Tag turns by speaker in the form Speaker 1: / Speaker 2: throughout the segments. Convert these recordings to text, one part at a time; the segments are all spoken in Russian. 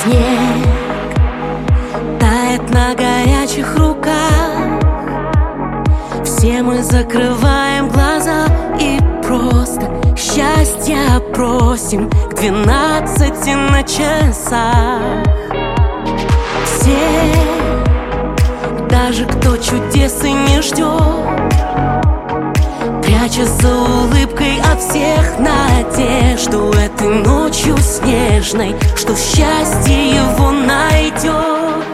Speaker 1: Снег тает на горячих руках. Все мы закрываем глаза и просто счастья просим к 12 на часах. Все, даже кто чудес и не ждет, пряча за улыбкой от всех надежду этой ночью снежной, что счастье его найдет.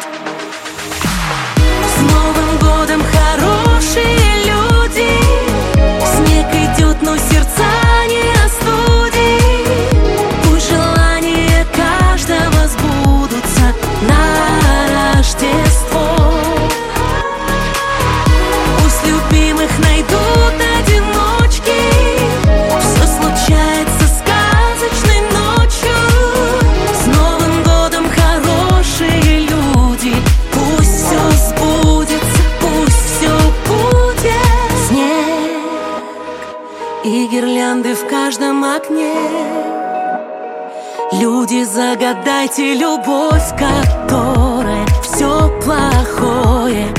Speaker 1: С Новым годом, хорошие люди! Снег идет, но сердца не остудит. Пусть желания каждого сбудутся на Рождество. Пусть любимых найдут одиночки. Все случается сказочной ночью. С Новым годом, хорошие люди! Пусть все сбудется, пусть все будет. Снег и гирлянды в каждом окне. Люди, загадайте любовь, которая все плохое